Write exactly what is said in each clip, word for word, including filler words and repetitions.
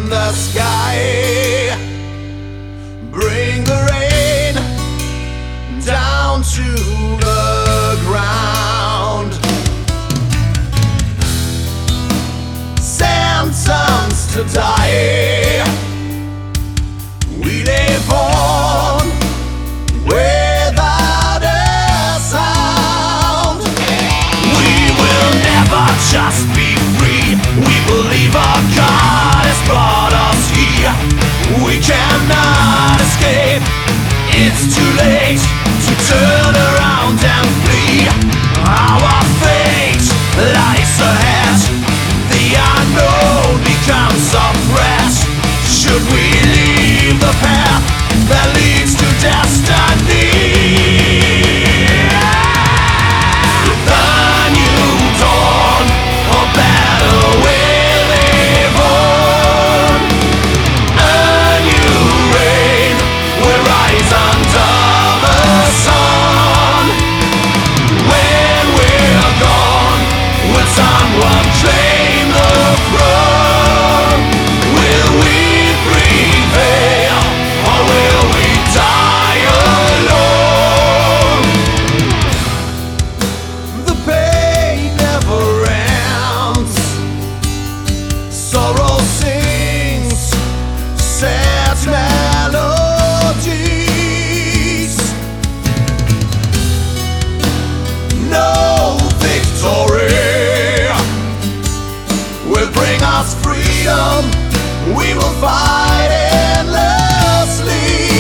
the sky. Bring the rain down to the ground. Sentenced to die, we live on without a sound. We will never just be free. We believe our God has brought us here. We cannot escape. It's too late to turn around and flee. Our fate lies ahead. The unknown becomes a threat. Should we leave the path that leads to destiny? With a new dawn, a better way live on. A new rain will rise under the sun. When we're gone, will someone claim the throne? Will we prevail, or will we die alone? The pain never ends. Sorrow sings sad melodies. No victory will bring us freedom. We will fight endlessly.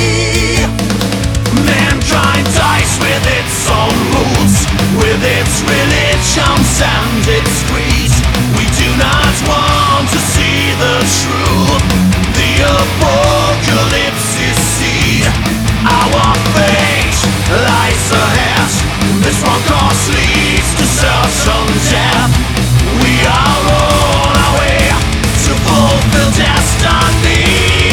Mankind dies with its own rules, with its religions and its creeds. We do not want to see the truth. The apocalypse is seen. Our fate lies ahead. This wrong course leads to certain death. We are on our way to fulfill destiny.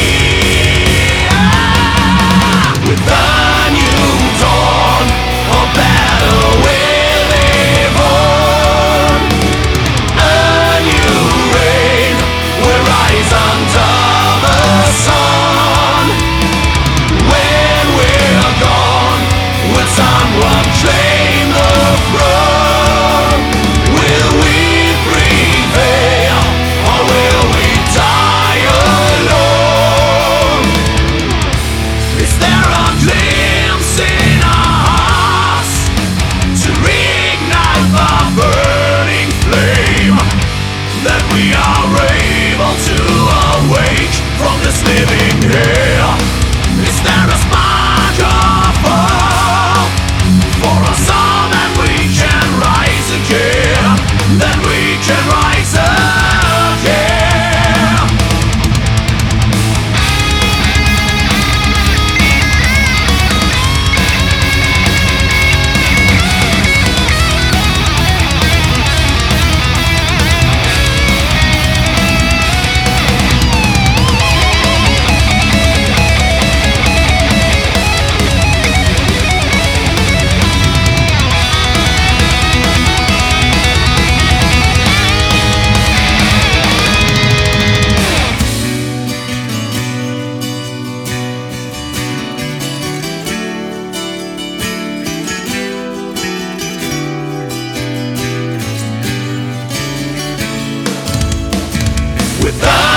With a new dawn, a better way live on. A new rain will rise under the sun. When we're gone, will someone claim the throne? Will we prevail, or will we die alone? Is there a glimpse in our hearts to reignite the burning flame, that we are able to awake from this living hell? Is there a spark of hope for us all, that we can rise again, that we can rise again? With the